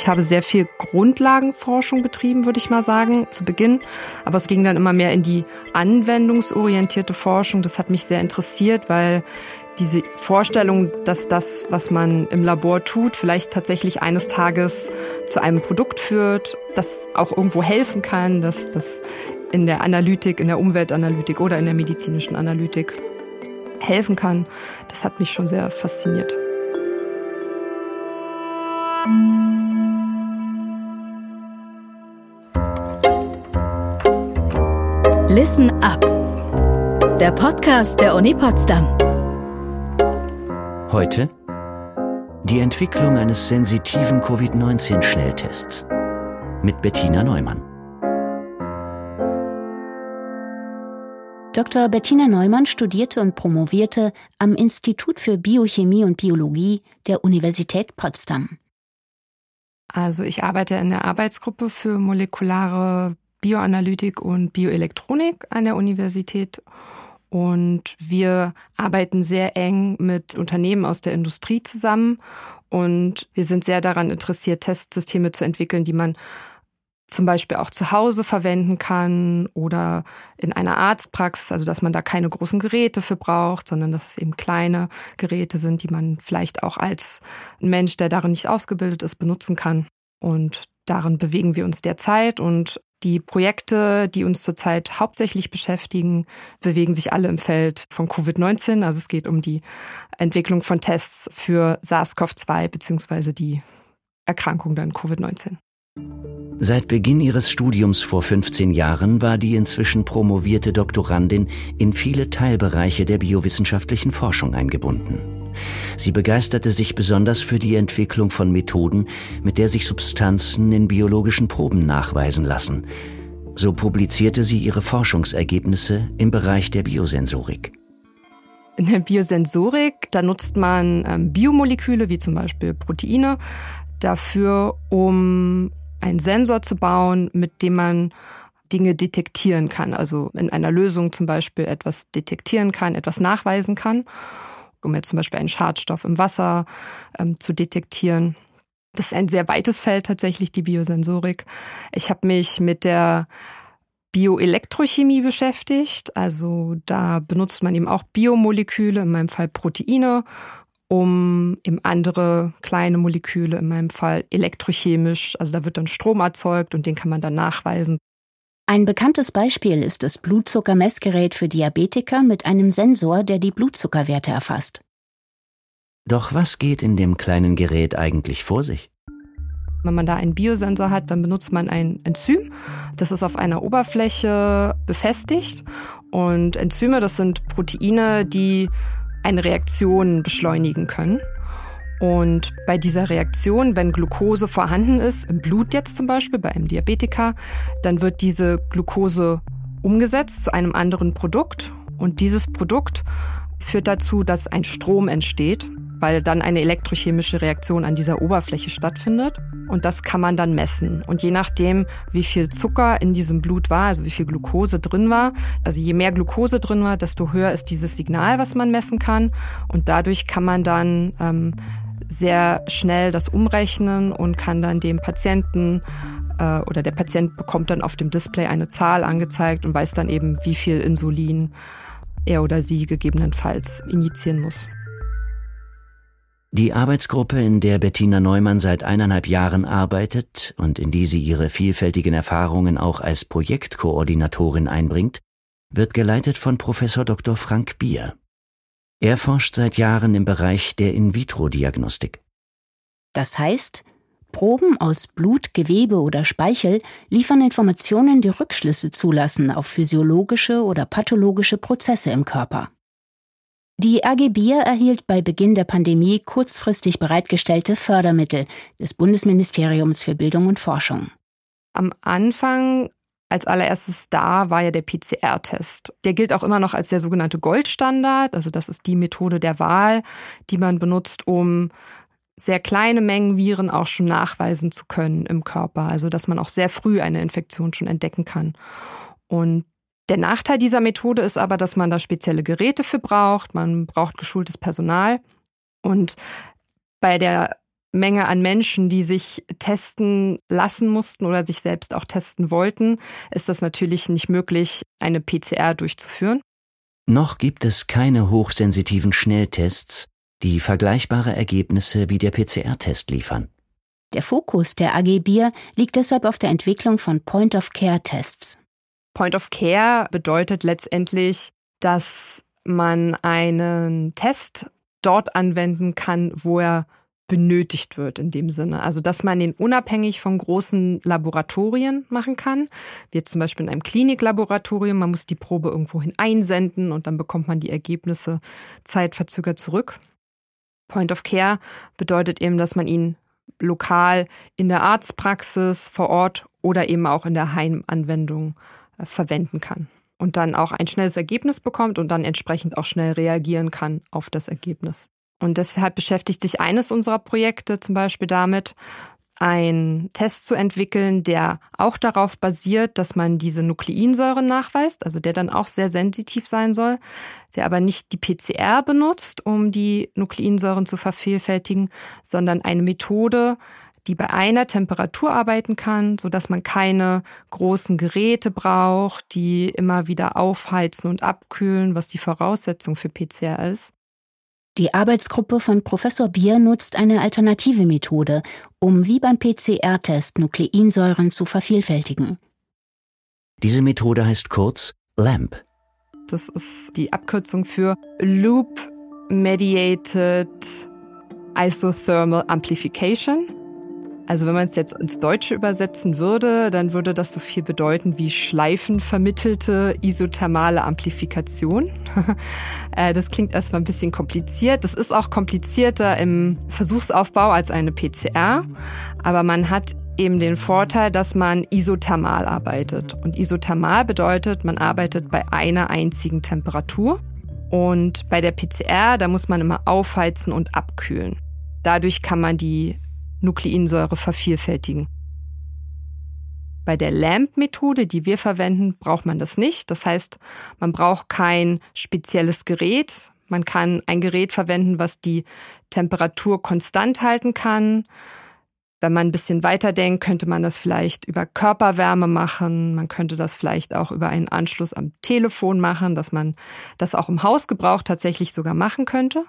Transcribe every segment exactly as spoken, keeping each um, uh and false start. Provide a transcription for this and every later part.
Ich habe sehr viel Grundlagenforschung betrieben, würde ich mal sagen, zu Beginn. Aber es ging dann immer mehr in die anwendungsorientierte Forschung. Das hat mich sehr interessiert, weil diese Vorstellung, dass das, was man im Labor tut, vielleicht tatsächlich eines Tages zu einem Produkt führt, das auch irgendwo helfen kann, dass das in der Analytik, in der Umweltanalytik oder in der medizinischen Analytik helfen kann, das hat mich schon sehr fasziniert. Listen up, der Podcast der Uni Potsdam. Heute die Entwicklung eines sensitiven Covid neunzehn Schnelltests mit Bettina Neumann. Doktor Bettina Neumann studierte und promovierte am Institut für Biochemie und Biologie der Universität Potsdam. Also ich arbeite in der Arbeitsgruppe für molekulare Bioanalytik und Bioelektronik an der Universität. Und wir arbeiten sehr eng mit Unternehmen aus der Industrie zusammen. Und wir sind sehr daran interessiert, Testsysteme zu entwickeln, die man zum Beispiel auch zu Hause verwenden kann oder in einer Arztpraxis, also dass man da keine großen Geräte für braucht, sondern dass es eben kleine Geräte sind, die man vielleicht auch als Mensch, der darin nicht ausgebildet ist, benutzen kann. Und darin bewegen wir uns derzeit. Und die Projekte, die uns zurzeit hauptsächlich beschäftigen, bewegen sich alle im Feld von Covid neunzehn. Also es geht um die Entwicklung von Tests für SARS-C o V zwei bzw. die Erkrankung dann Covid neunzehn. Seit Beginn ihres Studiums vor fünfzehn Jahren war die inzwischen promovierte Doktorandin in viele Teilbereiche der biowissenschaftlichen Forschung eingebunden. Sie begeisterte sich besonders für die Entwicklung von Methoden, mit der sich Substanzen in biologischen Proben nachweisen lassen. So publizierte sie ihre Forschungsergebnisse im Bereich der Biosensorik. In der Biosensorik, da nutzt man ähm, Biomoleküle, wie zum Beispiel Proteine, dafür, um einen Sensor zu bauen, mit dem man Dinge detektieren kann. Also in einer Lösung zum Beispiel etwas detektieren kann, etwas nachweisen kann, um jetzt zum Beispiel einen Schadstoff im Wasser ähm, zu detektieren. Das ist ein sehr weites Feld tatsächlich, die Biosensorik. Ich habe mich mit der Bioelektrochemie beschäftigt. Also da benutzt man eben auch Biomoleküle, in meinem Fall Proteine, um eben andere kleine Moleküle, in meinem Fall elektrochemisch, also da wird dann Strom erzeugt und den kann man dann nachweisen. Ein bekanntes Beispiel ist das Blutzuckermessgerät für Diabetiker mit einem Sensor, der die Blutzuckerwerte erfasst. Doch was geht in dem kleinen Gerät eigentlich vor sich? Wenn man da einen Biosensor hat, dann benutzt man ein Enzym. Das ist auf einer Oberfläche befestigt. Und Enzyme, das sind Proteine, die eine Reaktion beschleunigen können. Und bei dieser Reaktion, wenn Glucose vorhanden ist, im Blut jetzt zum Beispiel, bei einem Diabetiker, dann wird diese Glucose umgesetzt zu einem anderen Produkt. Und dieses Produkt führt dazu, dass ein Strom entsteht, weil dann eine elektrochemische Reaktion an dieser Oberfläche stattfindet. Und das kann man dann messen. Und je nachdem, wie viel Zucker in diesem Blut war, also wie viel Glucose drin war, also je mehr Glucose drin war, desto höher ist dieses Signal, was man messen kann. Und dadurch kann man dann ähm, sehr schnell das umrechnen und kann dann dem Patienten äh, oder der Patient bekommt dann auf dem Display eine Zahl angezeigt und weiß dann eben, wie viel Insulin er oder sie gegebenenfalls injizieren muss. Die Arbeitsgruppe, in der Bettina Neumann seit eineinhalb Jahren arbeitet und in die sie ihre vielfältigen Erfahrungen auch als Projektkoordinatorin einbringt, wird geleitet von Professor Doktor Frank Bier. Er forscht seit Jahren im Bereich der In-vitro-Diagnostik. Das heißt, Proben aus Blut, Gewebe oder Speichel liefern Informationen, die Rückschlüsse zulassen auf physiologische oder pathologische Prozesse im Körper. Die A G Bier erhielt bei Beginn der Pandemie kurzfristig bereitgestellte Fördermittel des Bundesministeriums für Bildung und Forschung. Am Anfang, als allererstes da, war ja der P C R-Test. Der gilt auch immer noch als der sogenannte Goldstandard. Also das ist die Methode der Wahl, die man benutzt, um sehr kleine Mengen Viren auch schon nachweisen zu können im Körper. Also dass man auch sehr früh eine Infektion schon entdecken kann. Und der Nachteil dieser Methode ist aber, dass man da spezielle Geräte für braucht. Man braucht geschultes Personal. Und bei der Menge an Menschen, die sich testen lassen mussten oder sich selbst auch testen wollten, ist das natürlich nicht möglich, eine P C R durchzuführen. Noch gibt es keine hochsensitiven Schnelltests, die vergleichbare Ergebnisse wie der P C R-Test liefern. Der Fokus der A G Bier liegt deshalb auf der Entwicklung von Point-of-Care-Tests. Point-of-Care bedeutet letztendlich, dass man einen Test dort anwenden kann, wo er benötigt wird in dem Sinne. Also dass man den unabhängig von großen Laboratorien machen kann, wie zum Beispiel in einem Kliniklaboratorium. Man muss die Probe irgendwohin einsenden und dann bekommt man die Ergebnisse zeitverzögert zurück. Point of Care bedeutet eben, dass man ihn lokal in der Arztpraxis vor Ort oder eben auch in der Heimanwendung äh, verwenden kann und dann auch ein schnelles Ergebnis bekommt und dann entsprechend auch schnell reagieren kann auf das Ergebnis. Und deshalb beschäftigt sich eines unserer Projekte zum Beispiel damit, einen Test zu entwickeln, der auch darauf basiert, dass man diese Nukleinsäuren nachweist, also der dann auch sehr sensitiv sein soll, der aber nicht die P C R benutzt, um die Nukleinsäuren zu vervielfältigen, sondern eine Methode, die bei einer Temperatur arbeiten kann, sodass man keine großen Geräte braucht, die immer wieder aufheizen und abkühlen, was die Voraussetzung für P C R ist. Die Arbeitsgruppe von Professor Bier nutzt eine alternative Methode, um wie beim P C R-Test Nukleinsäuren zu vervielfältigen. Diese Methode heißt kurz LAMP. Das ist die Abkürzung für Loop Mediated Isothermal Amplification. Also wenn man es jetzt ins Deutsche übersetzen würde, dann würde das so viel bedeuten wie schleifenvermittelte isothermale Amplifikation. Das klingt erstmal ein bisschen kompliziert. Das ist auch komplizierter im Versuchsaufbau als eine P C R. Aber man hat eben den Vorteil, dass man isothermal arbeitet. Und isothermal bedeutet, man arbeitet bei einer einzigen Temperatur. Und bei der P C R, da muss man immer aufheizen und abkühlen. Dadurch kann man die Nukleinsäure vervielfältigen. Bei der LAMP-Methode, die wir verwenden, braucht man das nicht. Das heißt, man braucht kein spezielles Gerät. Man kann ein Gerät verwenden, was die Temperatur konstant halten kann. Wenn man ein bisschen weiterdenkt, könnte man das vielleicht über Körperwärme machen. Man könnte das vielleicht auch über einen Anschluss am Telefon machen, dass man das auch im Hausgebrauch tatsächlich sogar machen könnte.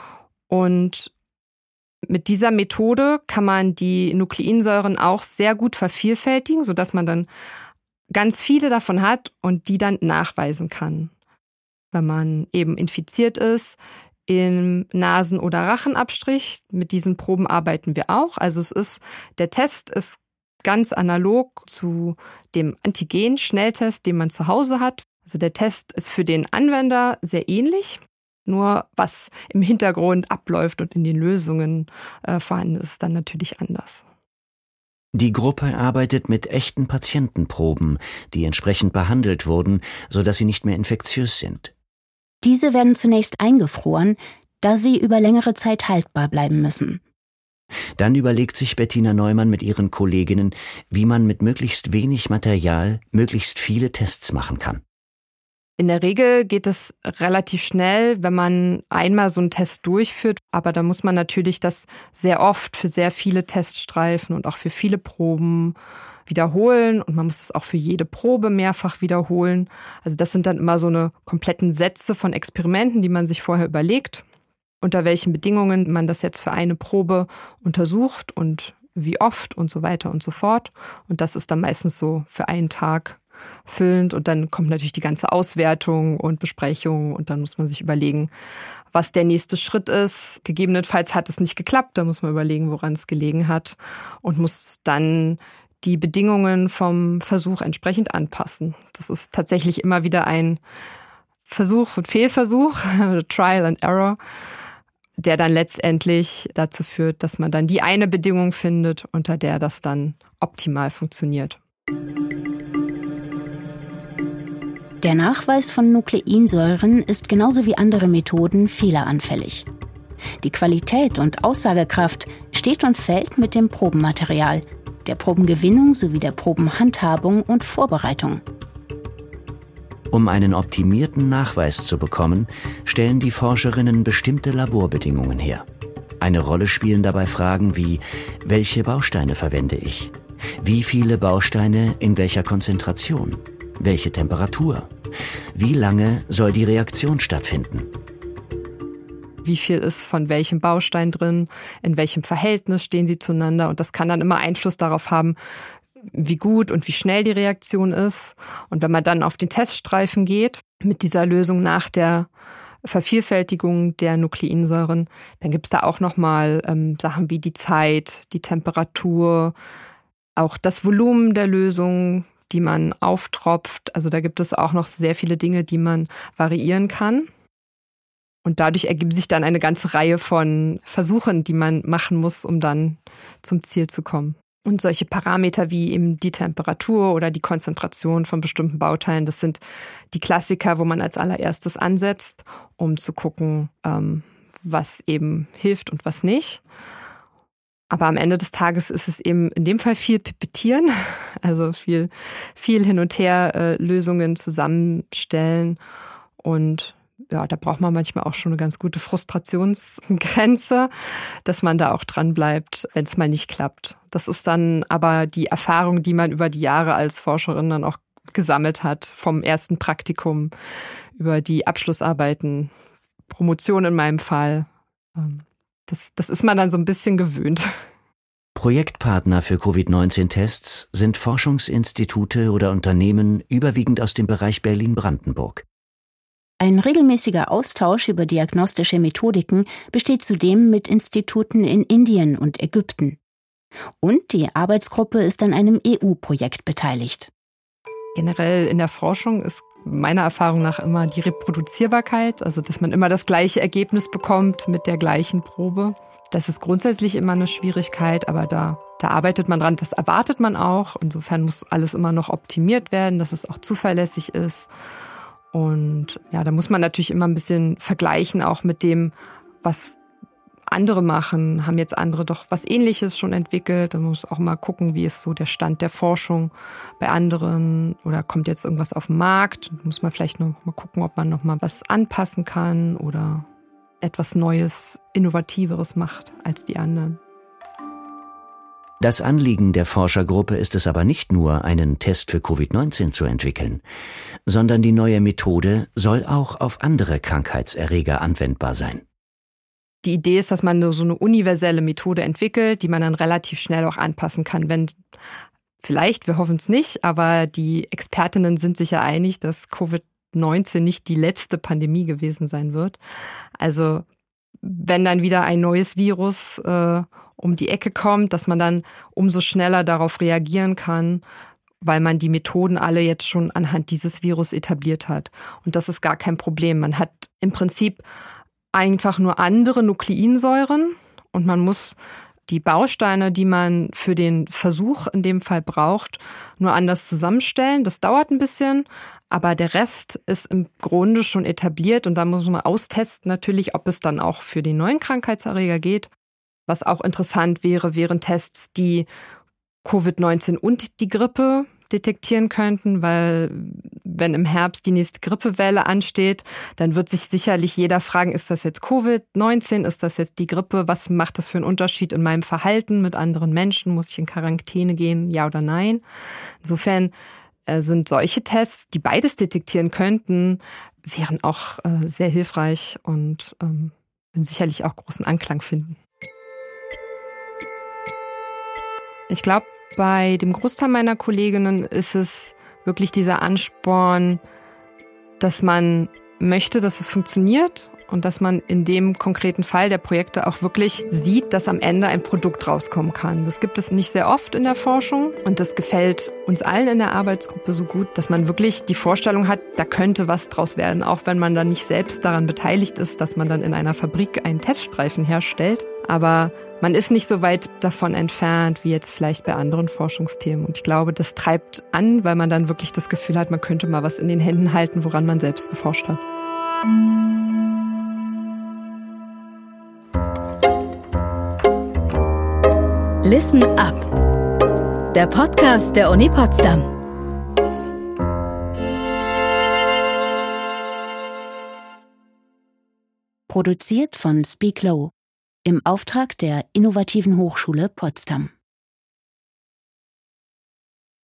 Und mit dieser Methode kann man die Nukleinsäuren auch sehr gut vervielfältigen, sodass man dann ganz viele davon hat und die dann nachweisen kann. Wenn man eben infiziert ist, im Nasen- oder Rachenabstrich, mit diesen Proben arbeiten wir auch. Also es ist, der Test ist ganz analog zu dem Antigen-Schnelltest, den man zu Hause hat. Also der Test ist für den Anwender sehr ähnlich. Nur was im Hintergrund abläuft und in den Lösungen äh, vorhanden ist, ist dann natürlich anders. Die Gruppe arbeitet mit echten Patientenproben, die entsprechend behandelt wurden, sodass sie nicht mehr infektiös sind. Diese werden zunächst eingefroren, da sie über längere Zeit haltbar bleiben müssen. Dann überlegt sich Bettina Neumann mit ihren Kolleginnen, wie man mit möglichst wenig Material möglichst viele Tests machen kann. In der Regel geht es relativ schnell, wenn man einmal so einen Test durchführt. Aber da muss man natürlich das sehr oft für sehr viele Teststreifen und auch für viele Proben wiederholen. Und man muss es auch für jede Probe mehrfach wiederholen. Also das sind dann immer so eine kompletten Sätze von Experimenten, die man sich vorher überlegt, unter welchen Bedingungen man das jetzt für eine Probe untersucht und wie oft und so weiter und so fort. Und das ist dann meistens so für einen Tag füllend und dann kommt natürlich die ganze Auswertung und Besprechung und dann muss man sich überlegen, was der nächste Schritt ist. Gegebenenfalls hat es nicht geklappt, da muss man überlegen, woran es gelegen hat und muss dann die Bedingungen vom Versuch entsprechend anpassen. Das ist tatsächlich immer wieder ein Versuch und Fehlversuch, Trial and Error, der dann letztendlich dazu führt, dass man dann die eine Bedingung findet, unter der das dann optimal funktioniert. Der Nachweis von Nukleinsäuren ist genauso wie andere Methoden fehleranfällig. Die Qualität und Aussagekraft steht und fällt mit dem Probenmaterial, der Probengewinnung sowie der Probenhandhabung und Vorbereitung. Um einen optimierten Nachweis zu bekommen, stellen die Forscherinnen bestimmte Laborbedingungen her. Eine Rolle spielen dabei Fragen wie: Welche Bausteine verwende ich? Wie viele Bausteine in welcher Konzentration? Welche Temperatur? Wie lange soll die Reaktion stattfinden? Wie viel ist von welchem Baustein drin? In welchem Verhältnis stehen sie zueinander? Und das kann dann immer Einfluss darauf haben, wie gut und wie schnell die Reaktion ist. Und wenn man dann auf den Teststreifen geht mit dieser Lösung nach der Vervielfältigung der Nukleinsäuren, dann gibt es da auch nochmal ähm, Sachen wie die Zeit, die Temperatur, auch das Volumen der Lösung, die man auftropft. Also da gibt es auch noch sehr viele Dinge, die man variieren kann. Und dadurch ergibt sich dann eine ganze Reihe von Versuchen, die man machen muss, um dann zum Ziel zu kommen. Und solche Parameter wie eben die Temperatur oder die Konzentration von bestimmten Bauteilen, das sind die Klassiker, wo man als allererstes ansetzt, um zu gucken, ähm, was eben hilft und was nicht. Aber am Ende des Tages ist es eben in dem Fall viel Pipettieren, also viel, viel hin und her äh, Lösungen zusammenstellen. Und ja, da braucht man manchmal auch schon eine ganz gute Frustrationsgrenze, dass man da auch dran bleibt, wenn es mal nicht klappt. Das ist dann aber die Erfahrung, die man über die Jahre als Forscherin dann auch gesammelt hat, vom ersten Praktikum über die Abschlussarbeiten, Promotion in meinem Fall. Das, das ist man dann so ein bisschen gewöhnt. Projektpartner für Covid neunzehn Tests sind Forschungsinstitute oder Unternehmen überwiegend aus dem Bereich Berlin-Brandenburg. Ein regelmäßiger Austausch über diagnostische Methodiken besteht zudem mit Instituten in Indien und Ägypten. Und die Arbeitsgruppe ist an einem E U-Projekt beteiligt. Generell in der Forschung ist meiner Erfahrung nach immer die Reproduzierbarkeit, also dass man immer das gleiche Ergebnis bekommt mit der gleichen Probe. Das ist grundsätzlich immer eine Schwierigkeit, aber da, da arbeitet man dran, das erwartet man auch. Insofern muss alles immer noch optimiert werden, dass es auch zuverlässig ist. Und ja, da muss man natürlich immer ein bisschen vergleichen, auch mit dem, was andere machen. Haben jetzt andere doch was Ähnliches schon entwickelt? Da muss auch mal gucken, wie ist so der Stand der Forschung bei anderen, oder kommt jetzt irgendwas auf den Markt? Da muss man vielleicht noch mal gucken, ob man noch mal was anpassen kann oder etwas Neues, Innovativeres macht als die anderen. Das Anliegen der Forschergruppe ist es aber nicht nur, einen Test für Covid neunzehn zu entwickeln, sondern die neue Methode soll auch auf andere Krankheitserreger anwendbar sein. Die Idee ist, dass man so eine universelle Methode entwickelt, die man dann relativ schnell auch anpassen kann. Wenn vielleicht, wir hoffen es nicht, aber die Expertinnen sind sich ja einig, dass Covid neunzehn nicht die letzte Pandemie gewesen sein wird. Also wenn dann wieder ein neues Virus äh, um die Ecke kommt, dass man dann umso schneller darauf reagieren kann, weil man die Methoden alle jetzt schon anhand dieses Virus etabliert hat. Und das ist gar kein Problem. Man hat im Prinzip einfach nur andere Nukleinsäuren und man muss die Bausteine, die man für den Versuch in dem Fall braucht, nur anders zusammenstellen. Das dauert ein bisschen, aber der Rest ist im Grunde schon etabliert und da muss man austesten natürlich, ob es dann auch für den neuen Krankheitserreger geht. Was auch interessant wäre, wären Tests, die Covid neunzehn und die Grippe detektieren könnten, weil wenn im Herbst die nächste Grippewelle ansteht, dann wird sich sicherlich jeder fragen, ist das jetzt Covid neunzehn, ist das jetzt die Grippe, was macht das für einen Unterschied in meinem Verhalten mit anderen Menschen, muss ich in Quarantäne gehen, ja oder nein? Insofern äh, sind solche Tests, die beides detektieren könnten, wären auch äh, sehr hilfreich und ähm, würden sicherlich auch großen Anklang finden. Ich glaube, bei dem Großteil meiner Kolleginnen ist es wirklich dieser Ansporn, dass man möchte, dass es funktioniert und dass man in dem konkreten Fall der Projekte auch wirklich sieht, dass am Ende ein Produkt rauskommen kann. Das gibt es nicht sehr oft in der Forschung und das gefällt uns allen in der Arbeitsgruppe so gut, dass man wirklich die Vorstellung hat, da könnte was draus werden, auch wenn man dann nicht selbst daran beteiligt ist, dass man dann in einer Fabrik einen Teststreifen herstellt. Aber man ist nicht so weit davon entfernt, wie jetzt vielleicht bei anderen Forschungsthemen. Und ich glaube, das treibt an, weil man dann wirklich das Gefühl hat, man könnte mal was in den Händen halten, woran man selbst geforscht hat. Listen Up, der Podcast der Uni Potsdam. Produziert von Speak Low. im Auftrag der Innovativen Hochschule Potsdam.